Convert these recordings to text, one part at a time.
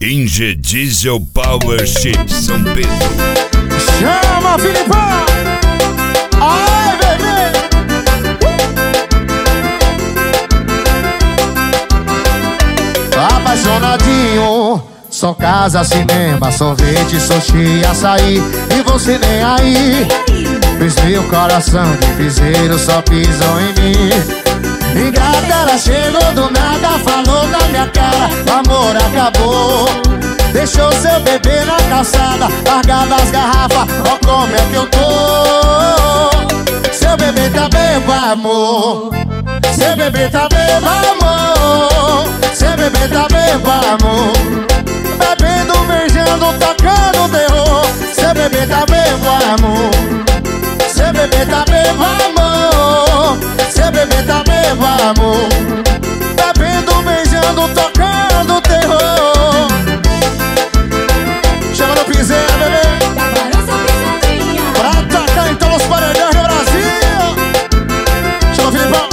Inge Diesel Power Chip São Pedro. Chama, Filipão! Ai, bebê! Apaixonadinho, só casa, cinema, sorvete, sushi, açaí. E você nem aí. Fez meu coração de piseiro, só pisou em mim. Ingrata, ela chegou do nada, falou na minha cara: o amor acabou. Deixou seu bebê na calçada, largado as garrafas, ó como é que eu tô. Seu bebê tá bebo, amor. Seu bebê tá bebo, amor. Seu bebê tá bebo, amor. Bebendo, beijando, tocando terror. Seu bebê tá bebo, amor. Seu bebê tá bebo, amor. Seu bebê tá bebo, amor. Bebendo, beijando, tocando terror. Chama no piseiro, bebê. Pra atacar então os paredões do Brasil. Chama, Filipão.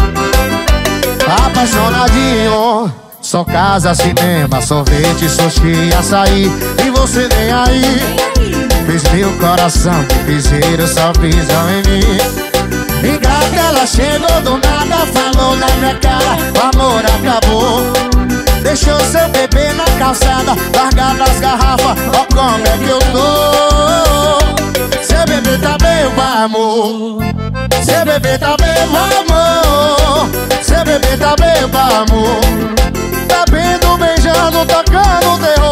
Apaixonadinho, só casa, cinema, sorvete, sushi, açaí. E você nem aí. Fez meu coração de piseiro, só pisam em mim. Ingrata, ela chegou do nada, falou na minha cara: o amor acabou. Deixou seu bebê na calçada, largado as garrafas, ó como é que eu tô. Seu bebê tá bebo, amor. Seu bebê tá bebo, amor. Seu bebê tá bebo, amor. Bebendo, beijando, tocando terror.